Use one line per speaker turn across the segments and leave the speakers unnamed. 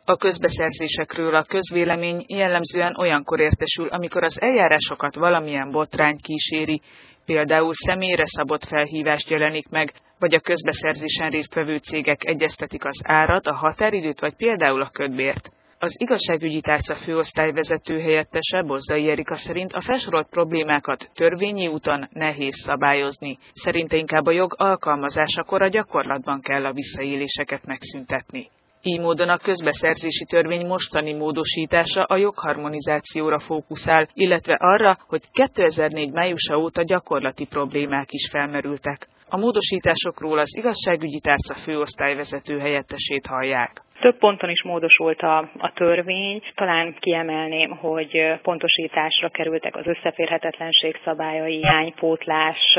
A közbeszerzésekről a közvélemény jellemzően olyankor értesül, amikor az eljárásokat valamilyen botrány kíséri, például személyre szabott felhívást jelenik meg, vagy a közbeszerzésen résztvevő cégek egyeztetik az árat, a határidőt, vagy például a kötbért. Az igazságügyi tárca főosztályvezető helyettese, Bozzai Erika szerint a felsorolt problémákat törvényi úton nehéz szabályozni. Szerinte inkább a jog alkalmazásakor a gyakorlatban kell a visszaéléseket megszüntetni. Így módon a közbeszerzési törvény mostani módosítása a jogharmonizációra fókuszál, illetve arra, hogy 2004 májusa óta gyakorlati problémák is felmerültek. A módosításokról az igazságügyi tárca főosztályvezető helyettesét hallják.
Több ponton is módosult a törvény. Talán kiemelném, hogy pontosításra kerültek az összeférhetetlenség szabályai, hiánypótlás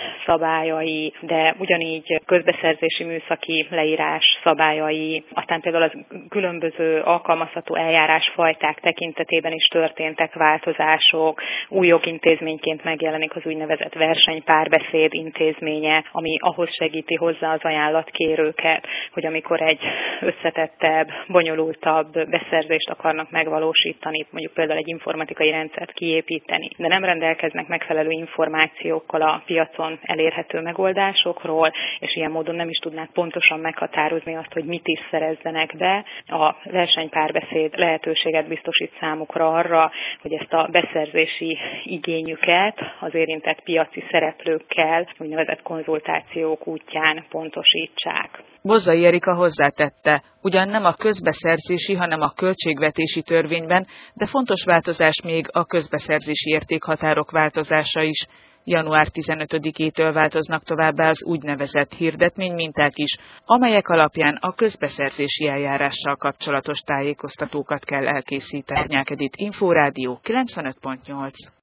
szabályai, de ugyanígy közbeszerzési műszaki leírás szabályai, aztán például az különböző alkalmazható eljárásfajták tekintetében is történtek változások. Új jogintézményként megjelenik az úgynevezett versenypárbeszéd intézménye, ami ahhoz segíti hozzá az ajánlatkérőket, hogy amikor egy összetettebb, bonyolultabb beszerzést akarnak megvalósítani, mondjuk például egy informatikai rendszert kiépíteni, de nem rendelkeznek megfelelő információkkal a piacon elérhető megoldásokról, és ilyen módon nem is tudnák pontosan meghatározni azt, hogy mit is szerezzenek be. A versenypárbeszéd lehetőséget biztosít számukra arra, hogy ezt a beszerzési igényüket az érintett piaci szereplőkkel úgynevezett konzultációk útján pontosítsák.
Bozzai Erika hozzátette, ugyan nem a közbeszerzési, hanem a költségvetési törvényben, de fontos változás még a közbeszerzési értékhatárok változása is. Január 15-től változnak továbbá az úgynevezett hirdetményminták is, amelyek alapján a közbeszerzési eljárással kapcsolatos tájékoztatókat kell elkészíteni. Nyákedit Inforádió 95.8